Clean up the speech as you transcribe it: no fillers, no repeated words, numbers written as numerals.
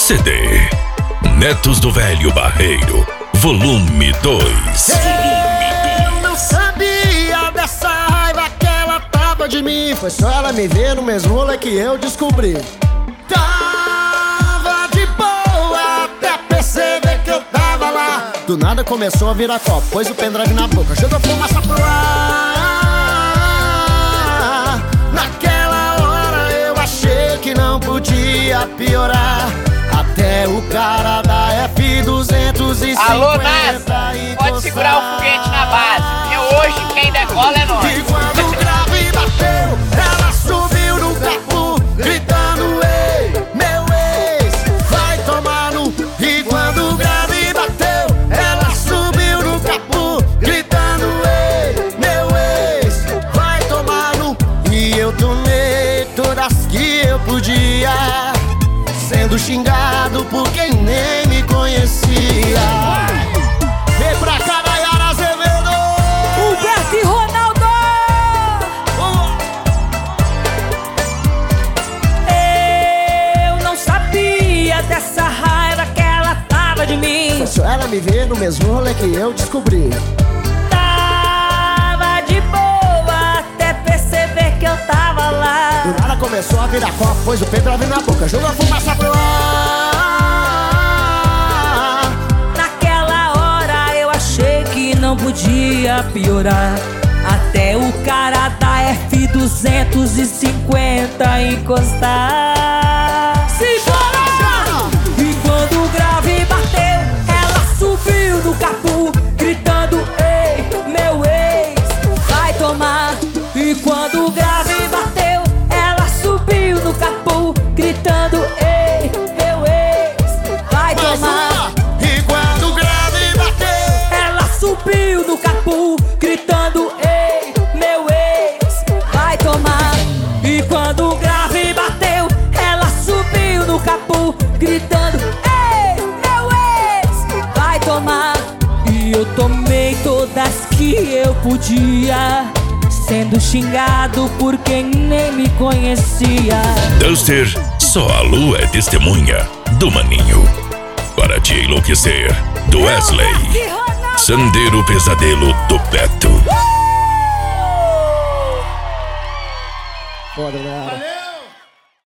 CD Netos do Velho Barreiro, volume 2. Eu não sabia dessa raiva que ela tava de mim. Foi só ela me ver no mesmo rolê que eu descobri. Tava de boa até perceber que eu tava lá. Do nada começou a virar copo, pôs o pendrive na boca, jogou fumaça pro ar. Naquela hora eu achei que não podia piorar. Até o cara da F250. Alô, NASA, pode segurar o foguete na base, porque hoje quem decola é nós. E quando o grave bateu, ela subiu no capô, gritando: ei, meu ex, vai tomar no... E quando o grave bateu, ela subiu no capô, gritando: ei, meu ex, vai tomar no... E eu tomei todas que eu podia, sendo xingado por quem nem me conhecia. Vem pra cá, Nayara Azevedo, Humberto e Ronaldo. Eu não sabia dessa raiva que ela tava de mim. Foi só ela me ver no mesmo rolê que eu descobri. Tava de boa até perceber que eu tava lá. Do nada começou a virar copo, pôs o pendrive na boca, jogou a fumaça pro ar. Naquela hora eu achei que não podia piorar. Até o cara da F250 encostar. Simbora! E quando o grave bateu, ela subiu no capô, gritando: ei, meu ex, vai tomar. E quando o grave bateu, ela subiu no capô, gritando: ei, meu ex, vai tomar. E quando o grave bateu, Ela subiu no capô, gritando: ei, meu ex, vai tomar. E quando o grave bateu, ela subiu no capô, gritando: ei, meu ex, vai tomar. E eu tomei todas que eu podia, sendo xingado por quem nem me conhecia. Duster, só a lua é testemunha do Maninho. Para te enlouquecer, do Wesley. Sandeiro Pesadelo, do Beto. foda, né?